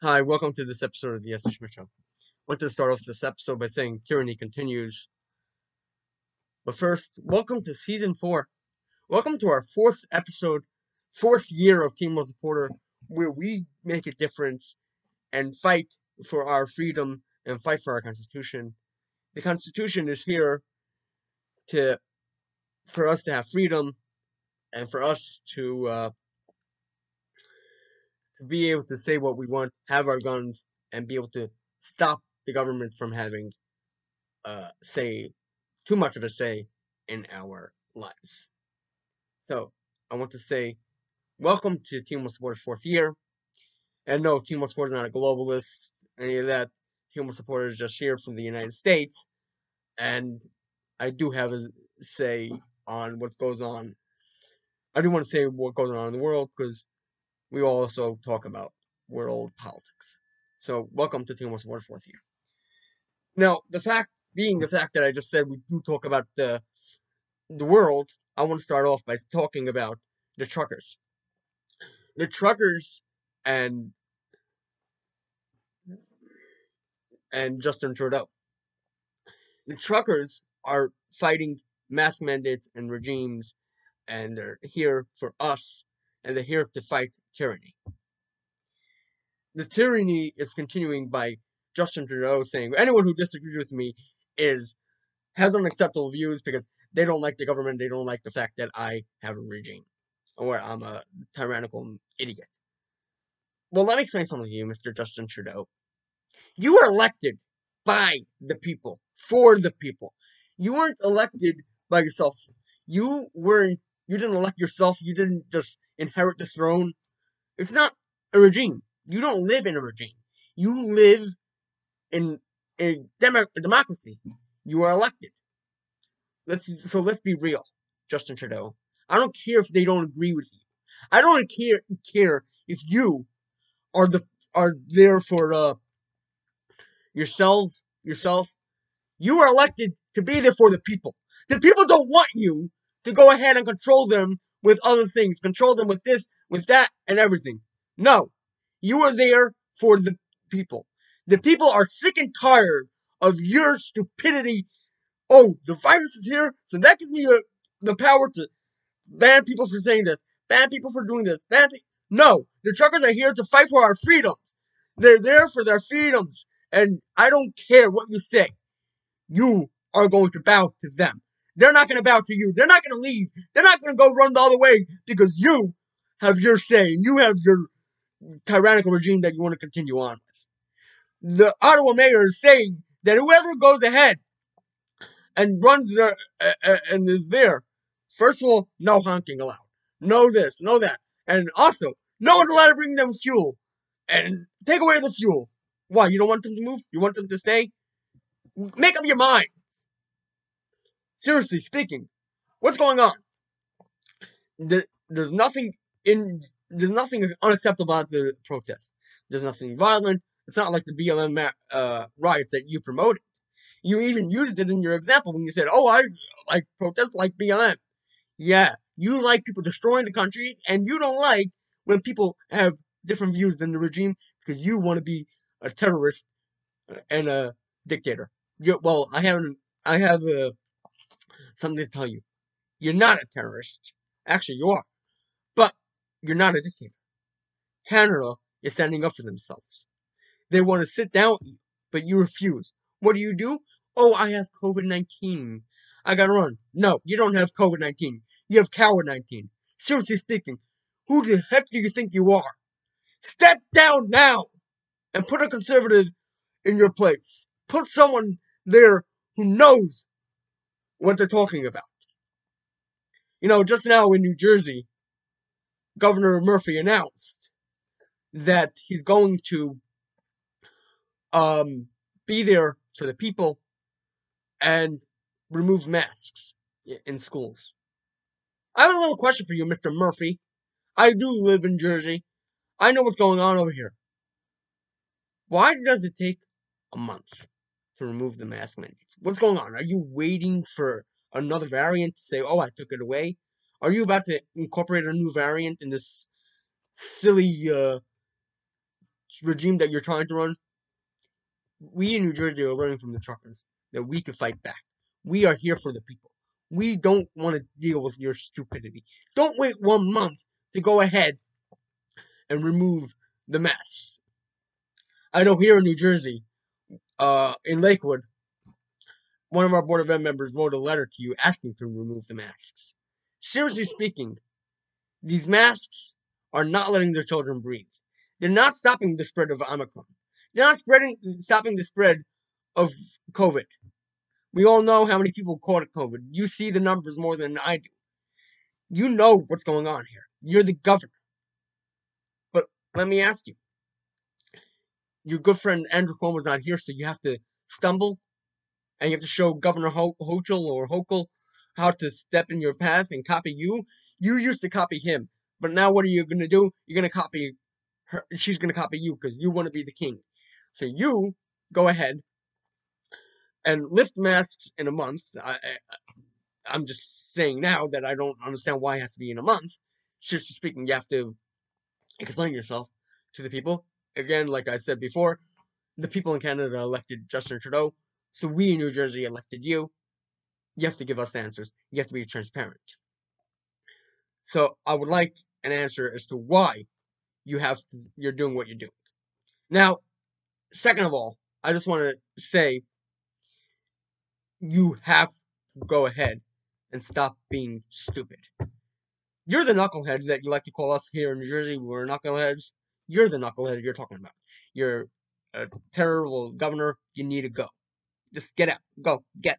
Hi, welcome to this episode of the Esther Schmidt Show. I want to start off this episode by saying tyranny continues. But first, welcome to season 4. Welcome to our 4th episode, 4th year of Team Most Supporter, where we make a difference and fight for our freedom and fight for our Constitution. The Constitution is here to for us to have freedom and for us to be able to say what we want, have our guns, and be able to stop the government from having say too much of a say in our lives. So I want to say welcome to Team Most Supporter's 4th year. And no, Team Most Supporter is not a globalist, any of that. Team Most Supporter is just here from the United States, and I do have a say on what goes on. I do want to say what goes on in the world because we also talk about world politics. So welcome to Team Most Supporter's 4th year. Now, the fact that I just said we do talk about the world, I want to start off by talking about the truckers. The truckers and Justin Trudeau. The truckers are fighting mask mandates and regimes, and they're here for us, and they're here to fight tyranny. The tyranny is continuing by Justin Trudeau saying anyone who disagrees with me has unacceptable views because they don't like the government, they don't like the fact that I have a regime, or I'm a tyrannical idiot. Well, let me explain something to you, Mr. Justin Trudeau. You were elected by the people, for the people. You weren't elected by yourself. You didn't elect yourself. You didn't just inherit the throne. It's not a regime. You don't live in a regime. You live in a democracy. You are elected. Let's be real, Justin Trudeau. I don't care if they don't agree with you. I don't care if you are there for yourself. You were elected to be there for the people. The people don't want you to go ahead and control them with other things, control them with this, with that, and everything. No, you are there for the people. The people are sick and tired of your stupidity. Oh, the virus is here, so that gives me the power to ban people for saying this, ban people for doing this, No, the truckers are here to fight for our freedoms. They're there for their freedoms, and I don't care what you say. You are going to bow to them. They're not going to bow to you. They're not going to leave. They're not going to go run the other way because you have your say and you have your tyrannical regime that you want to continue on with. The Ottawa mayor is saying that whoever goes ahead and runs there and is there, first of all, no honking allowed. No this, no that. And also, no one allowed to bring them fuel. And take away the fuel. Why, you don't want them to move? You want them to stay? Make up your mind. Seriously speaking, what's going on? There's nothing there's nothing unacceptable about the protest. There's nothing violent. It's not like the BLM riots that you promoted. You even used it in your example when you said, "Oh, I like protests like BLM." Yeah, you like people destroying the country, and you don't like when people have different views than the regime because you want to be a terrorist and a dictator. Well, I have something to tell you. You're not a terrorist. Actually, you are. But you're not a dictator. Canada is standing up for themselves. They want to sit down with you, but you refuse. What do? Oh, I have COVID-19. I gotta run. No, you don't have COVID-19. You have coward-19. Seriously speaking, who the heck do you think you are? Step down now and put a conservative in your place. Put someone there who knows what they're talking about. You know, just now in New Jersey, Governor Murphy announced that he's going to be there for the people and remove masks in schools. I have a little question for you, Mr. Murphy. I do live in Jersey. I know what's going on over here. Why does it take a month to remove the mask mandates? What's going on? Are you waiting for another variant to say, oh, I took it away? Are you about to incorporate a new variant in this silly regime that you're trying to run, we in New Jersey are learning from the truckers that we can fight back. We are here for the people. We don't want to deal with your stupidity. Don't wait 1 month to go ahead and remove the masks. I know here in New Jersey, in Lakewood, one of our Board of Ed members wrote a letter to you asking to remove the masks. Seriously speaking, these masks are not letting their children breathe. They're not stopping the spread of Omicron. They're not stopping the spread of COVID. We all know how many people caught COVID. You see the numbers more than I do. You know what's going on here. You're the governor. But let me ask you. Your good friend Andrew Cuomo's not here, so you have to stumble and you have to show Governor Hochul or Hochul how to step in your path and copy you. You used to copy him, but now what are you going to do? You're going to copy her. She's going to copy you because you want to be the king. So you go ahead and lift masks in a month. I'm just saying now that I don't understand why it has to be in a month. Seriously speaking, you have to explain yourself to the people. Again, like I said before, the people in Canada elected Justin Trudeau, so we in New Jersey elected you. You have to give us the answers. You have to be transparent. So I would like an answer as to why you're doing what you're doing. Now, second of all, I just want to say you have to go ahead and stop being stupid. You're the knucklehead that you like to call us here in New Jersey. We're knuckleheads. You're the knucklehead you're talking about. You're a terrible governor. You need to go. Just get out. Go. Get.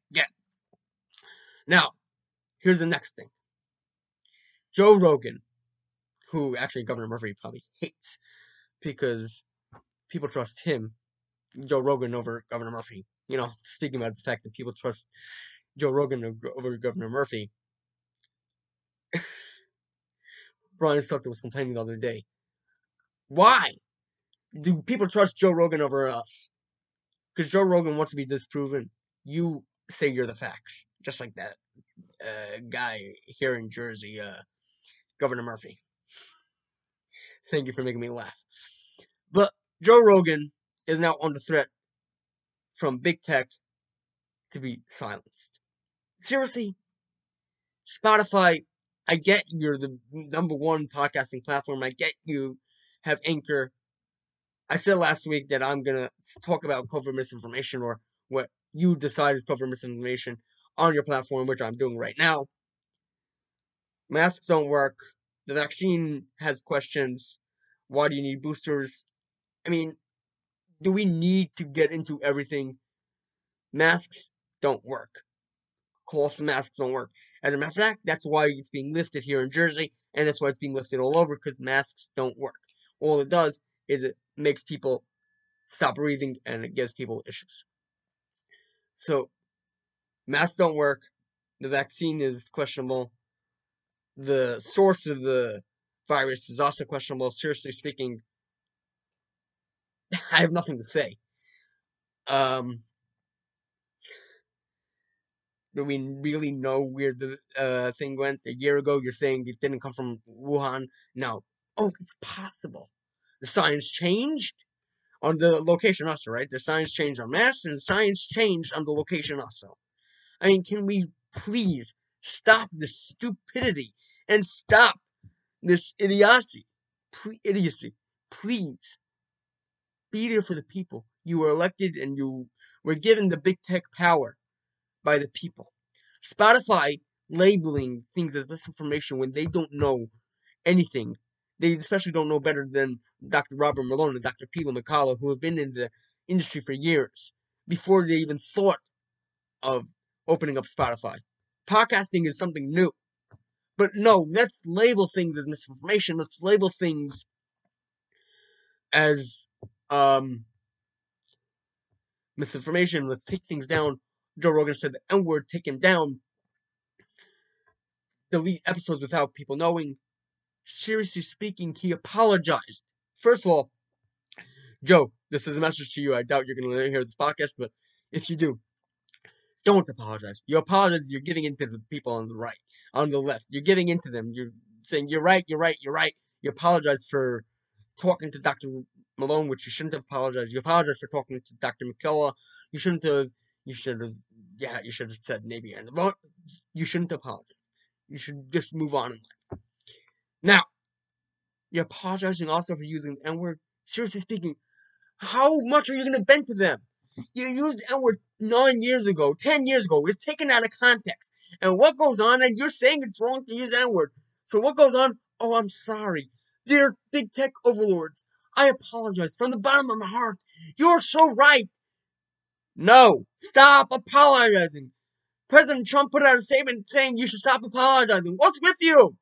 Now, here's the next thing. Joe Rogan, who actually Governor Murphy probably hates because people trust him, Joe Rogan, over Governor Murphy. You know, speaking about the fact that people trust Joe Rogan over Governor Murphy. Brian Sucker was complaining the other day. Why do people trust Joe Rogan over us? Because Joe Rogan wants to be disproven. You say you're the facts, just like that guy here in Jersey, Governor Murphy. Thank you for making me laugh. But Joe Rogan is now under threat from big tech to be silenced. Seriously? Spotify, I get you're the number one podcasting platform. I get you have Anchor. I said last week that I'm going to talk about COVID misinformation or what you decide is COVID misinformation on your platform, which I'm doing right now. Masks don't work. The vaccine has questions. Why do you need boosters? I mean, do we need to get into everything? Masks don't work. Cloth masks don't work. As a matter of fact, that's why it's being lifted here in Jersey, and that's why it's being lifted all over, because masks don't work. All it does is it makes people stop breathing, and it gives people issues. So, masks don't work. The vaccine is questionable. The source of the virus is also questionable. Seriously speaking, I have nothing to say. Do we really know where the thing went? A year ago, you're saying it didn't come from Wuhan. Now, oh, it's possible. The science changed on the location also, right? The science changed on masks, and science changed on the location also. I mean, can we please stop this stupidity and stop this idiocy? Please. Be there for the people. You were elected and you were given the big tech power by the people. Spotify labeling things as misinformation when they don't know anything. They especially don't know better than Dr. Robert Malone and Dr. Peter McCullough, who have been in the industry for years, before they even thought of opening up Spotify. Podcasting is something new. But no, let's label things as misinformation. Let's label things as misinformation. Let's take things down. Joe Rogan said the N-word, take him down. Delete episodes without people knowing. Seriously speaking, he apologized. First of all, Joe, this is a message to you. I doubt you're going to hear this podcast, but if you do, don't apologize. You apologize, you're giving in to the people on the right, on the left. You're giving in to them. You're saying, you're right. You apologize for talking to Dr. Malone, which you shouldn't have apologized. You apologized for talking to Dr. McKellar. You shouldn't have. You should have. Yeah, you should have said maybe. And you shouldn't apologize. You should just move on in life. Now, you're apologizing also for using the N-word. Seriously speaking, how much are you going to bend to them? You used the N-word 9 years ago, 10 years ago. It's taken out of context. And what goes on, and you're saying it's wrong to use the N-word. So what goes on? Oh, I'm sorry. Dear big tech overlords, I apologize from the bottom of my heart. You're so right. No, stop apologizing. President Trump put out a statement saying you should stop apologizing. What's with you?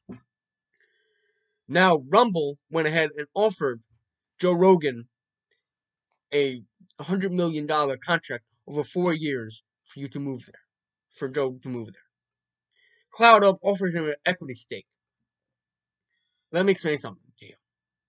Now, Rumble went ahead and offered Joe Rogan a $100 million contract over 4 years for you to move there, for Joe to move there. CloudUp offered him an equity stake. Let me explain something to you.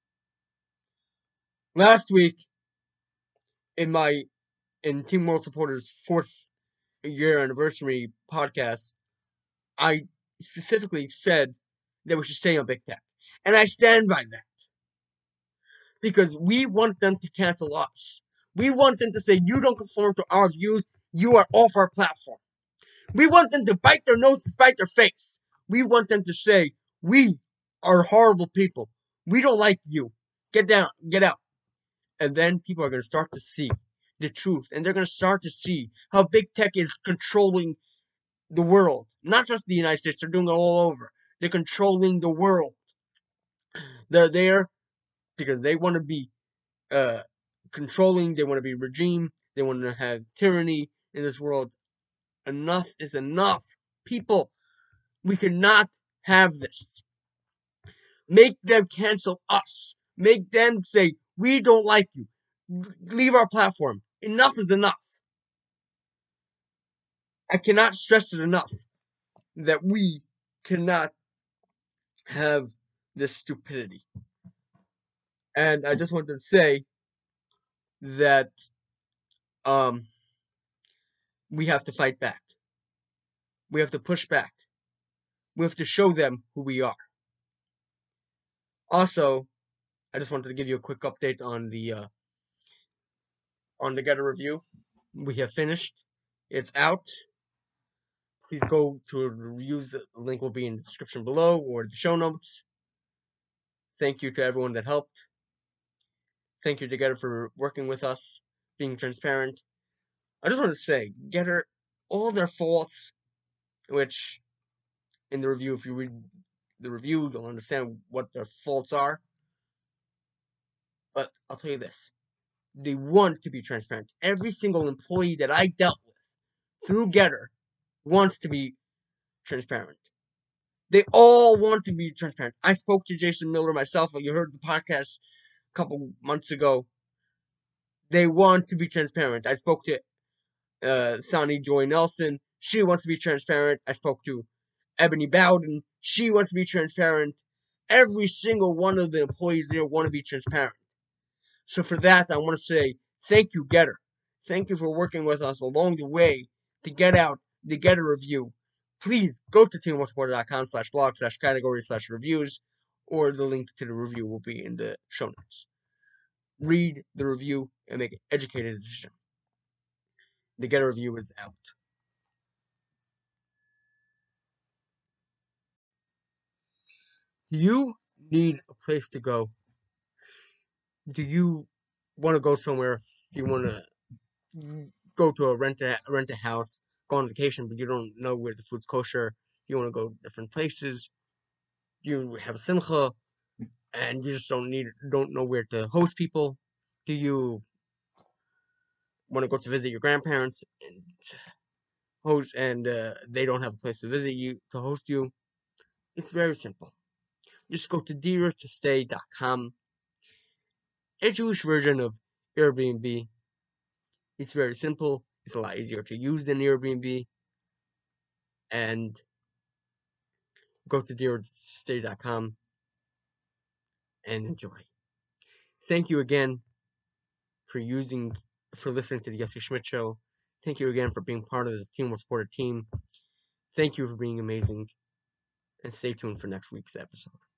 Last week, in Team World Supporters' 4th year anniversary podcast, I specifically said that we should stay on big tech. And I stand by that. Because we want them to cancel us. We want them to say, you don't conform to our views, you are off our platform. We want them to bite their nose to spite their face. We want them to say, we are horrible people. We don't like you. Get down, get out. And then people are going to start to see the truth. And they're going to start to see how big tech is controlling the world. Not just the United States, they're doing it all over. They're controlling the world. They're there because they want to be controlling, they want to be regime, they want to have tyranny in this world. Enough is enough. People, we cannot have this. Make them cancel us. Make them say, we don't like you. Leave our platform. Enough is enough. I cannot stress it enough that we cannot have this stupidity. And I just wanted to say that we have to fight back. We have to push back. We have to show them who we are. Also, I just wanted to give you a quick update on the Getter review. We have finished. It's out. Please go to the reviews. The link will be in the description below or the show notes. Thank you to everyone that helped. Thank you to Getter for working with us, being transparent. I just want to say, Getter, all their faults, which in the review, if you read the review, you'll understand what their faults are. But I'll tell you this. They want to be transparent. Every single employee that I dealt with through Getter wants to be transparent. They all want to be transparent. I spoke to Jason Miller myself. You heard the podcast a couple months ago. They want to be transparent. I spoke to Sonny Joy Nelson. She wants to be transparent. I spoke to Ebony Bowden. She wants to be transparent. Every single one of the employees there want to be transparent. So for that, I want to say thank you, Getter. Thank you for working with us along the way to get out the Getter review. Please go to teamworksupporter.com/blog/category/reviews, or the link to the review will be in the show notes. Read the review and make an educated decision. The Getter review is out. Do you need a place to go? Do you want to go somewhere? Do you want to go to rent a house, go on vacation, but you don't know where the food's kosher? You want to go different places. You have a simcha, and you just don't know where to host people. Do you want to go to visit your grandparents and host, and they don't have a place to visit you to host you? It's very simple. Just go to deartostay.com, a Jewish version of Airbnb. It's very simple. It's a lot easier to use than Airbnb. And go to deartostay.com and enjoy. Thank you again for listening to the Yossi Schmidt Show. Thank you again for being part of the Team Will Support team. Thank you for being amazing. And stay tuned for next week's episode.